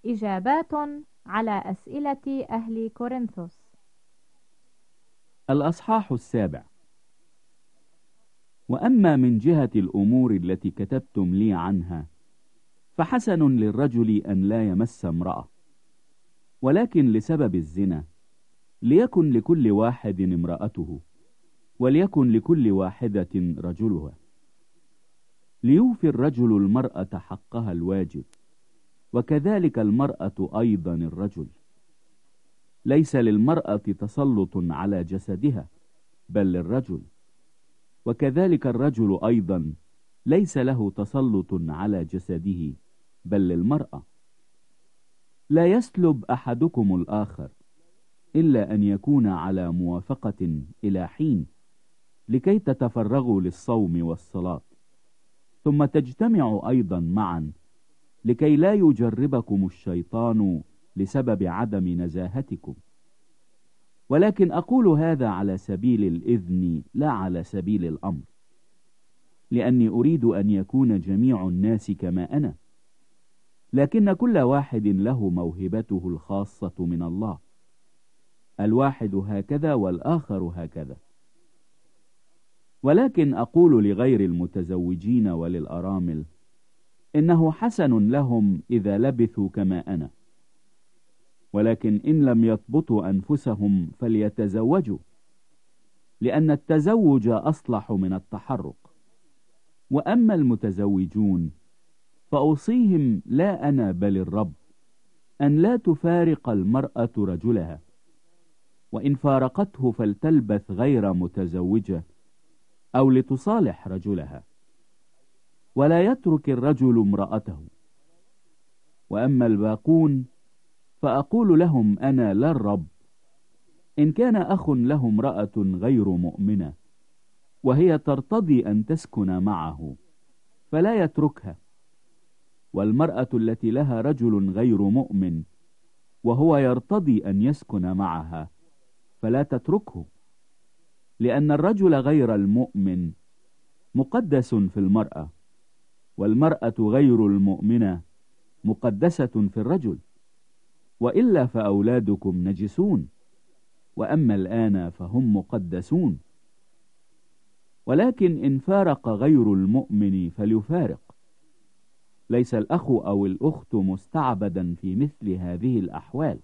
إجابات على أسئلة أهل كورنثوس. الأصحاح 7. وأما من جهة الأمور التي كتبتم لي عنها فحسن للرجل أن لا يمس امرأة، ولكن لسبب الزنا ليكن لكل واحد امرأته، وليكن لكل واحدة رجلها، ليوفي الرجل المرأة حقها الواجب، وكذلك المرأة أيضا الرجل. ليس للمرأة تسلط على جسدها بل للرجل، وكذلك الرجل أيضا ليس له تسلط على جسده بل للمرأة. لا يسلب أحدكم الآخر إلا أن يكون على موافقة إلى حين، لكي تتفرغوا للصوم والصلاة، ثم تجتمعوا أيضا معا، لكي لا يجربكم الشيطان لسبب عدم نزاهتكم. ولكن أقول هذا على سبيل الإذن لا على سبيل الأمر، لأني أريد أن يكون جميع الناس كما أنا، لكن كل واحد له موهبته الخاصة من الله، الواحد هكذا والآخر هكذا. ولكن أقول لغير المتزوجين وللأرامل إنه حسن لهم إذا لبثوا كما أنا، ولكن إن لم يضبطوا أنفسهم فليتزوجوا، لأن التزوج أصلح من التحرك. وأما المتزوجون فأوصيهم لا أنا بل الرب أن لا تفارق المرأة رجلها، وإن فارقته فلتلبث غير متزوجة أو لتصالح رجلها، ولا يترك الرجل امرأته. وأما الباقون فأقول لهم أنا لا الرب، إن كان أخ له امرأة غير مؤمنة وهي ترتضي أن تسكن معه فلا يتركها، والمرأة التي لها رجل غير مؤمن وهو يرتضي أن يسكن معها فلا تتركه، لأن الرجل غير المؤمن مقدس في المرأة، والمرأة غير المؤمنة مقدسة في الرجل، وإلا فأولادكم نجسون، وأما الآن فهم مقدسون. ولكن إن فارق غير المؤمن فليفارق، ليس الأخ أو الأخت مستعبدا في مثل هذه الأحوال،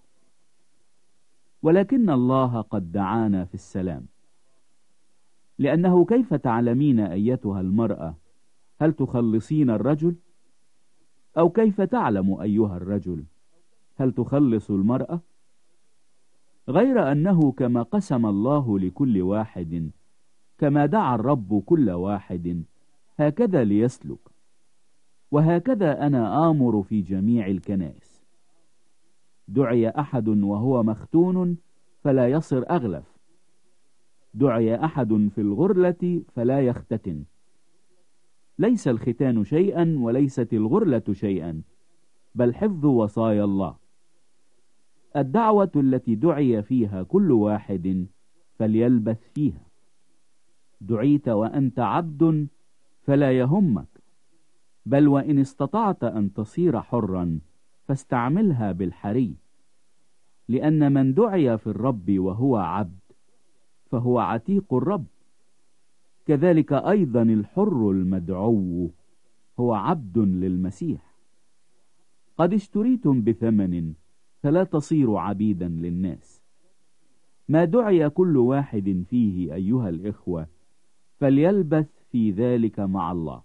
ولكن الله قد دعانا في السلام. لأنه كيف تعلمين أيتها المرأة هل تخلصين الرجل؟ أو كيف تعلم أيها الرجل هل تخلص المرأة؟ غير أنه كما قسم الله لكل واحد كما دعا الرب كل واحد هكذا ليسلك، وهكذا أنا آمر في جميع الكنائس. دعي أحد وهو مختون فلا يصر أغلف، دعي أحد في الغرلة فلا يختتن. ليس الختان شيئا وليست الغرلة شيئا، بل حفظ وصايا الله. الدعوة التي دعي فيها كل واحد فليلبث فيها. دعيت وأنت عبد فلا يهمك، بل وإن استطعت أن تصير حرا فاستعملها بالحري، لأن من دعي في الرب وهو عبد فهو عتيق الرب. كذلك أيضا الحر المدعو هو عبد للمسيح. قد اشتريتم بثمن فلا تصيروا عبيدا للناس. ما دعي كل واحد فيه أيها الإخوة فليلبث في ذلك مع الله.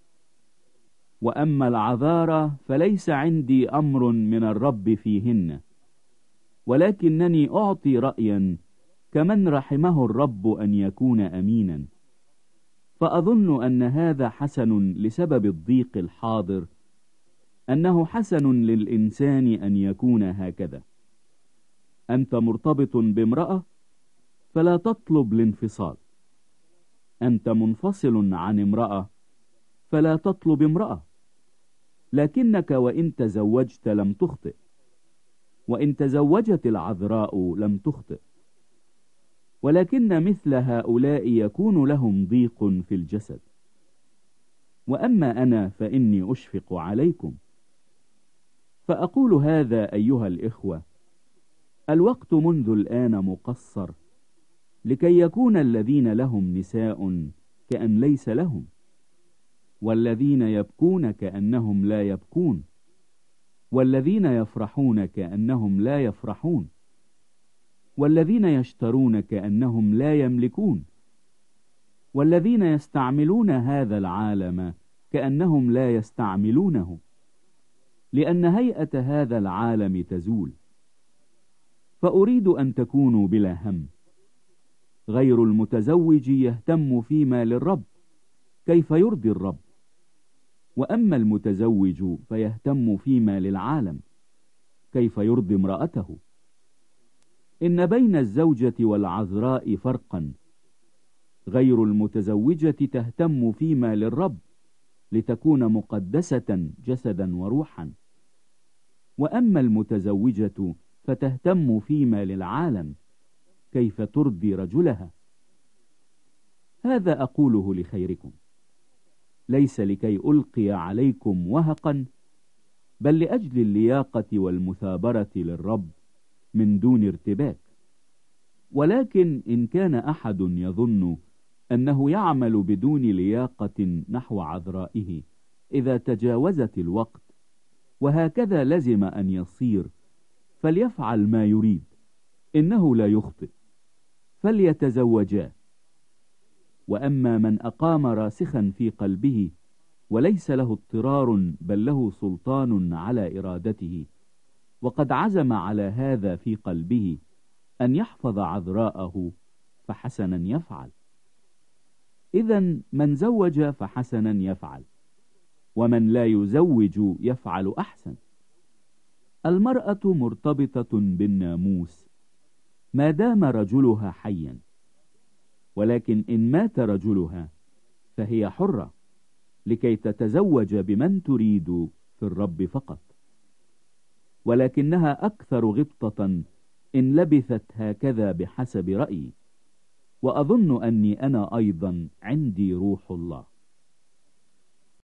وأما العذارى فليس عندي أمر من الرب فيهن، ولكنني أعطي رأيا كمن رحمه الرب أن يكون أمينا. فأظن أن هذا حسن لسبب الضيق الحاضر، أنه حسن للإنسان أن يكون هكذا. أنت مرتبط بامرأة فلا تطلب الانفصال، أنت منفصل عن امرأة فلا تطلب امرأة. لكنك وإن تزوجت لم تخطئ، وإن تزوجت العذراء لم تخطئ. ولكن مثل هؤلاء يكون لهم ضيق في الجسد. وأما أنا فإني أشفق عليكم، فأقول هذا أيها الإخوة: الوقت منذ الآن مقصر، لكي يكون الذين لهم نساء كأن ليس لهم، والذين يبكون كأنهم لا يبكون، والذين يفرحون كأنهم لا يفرحون، والذين يشترون كأنهم لا يملكون، والذين يستعملون هذا العالم كأنهم لا يستعملونه، لأن هيئة هذا العالم تزول. فأريد أن تكونوا بلا هم. غير المتزوج يهتم فيما للرب كيف يرضي الرب، وأما المتزوج فيهتم فيما للعالم كيف يرضي امرأته. إن بين الزوجة والعذراء فرقا. غير المتزوجة تهتم فيما للرب لتكون مقدسة جسدا وروحا، وأما المتزوجة فتهتم فيما للعالم كيف ترضي رجلها. هذا أقوله لخيركم، ليس لكي ألقي عليكم وهقا، بل لأجل اللياقة والمثابرة للرب من دون ارتباك. ولكن إن كان أحد يظن أنه يعمل بدون لياقة نحو عذرائه إذا تجاوزت الوقت، وهكذا لزم أن يصير، فليفعل ما يريد، إنه لا يخطئ، فليتزوجا. وأما من أقام راسخا في قلبه وليس له اضطرار بل له سلطان على إرادته، وقد عزم على هذا في قلبه أن يحفظ عذراءه، فحسنا يفعل. إذن من زوج فحسنا يفعل، ومن لا يزوج يفعل أحسن. المرأة مرتبطة بالناموس ما دام رجلها حيا، ولكن إن مات رجلها فهي حرة لكي تتزوج بمن تريد في الرب فقط، ولكنها أكثر غبطة إن لبثت هكذا بحسب رأيي، وأظن أني أنا أيضا عندي روح الله.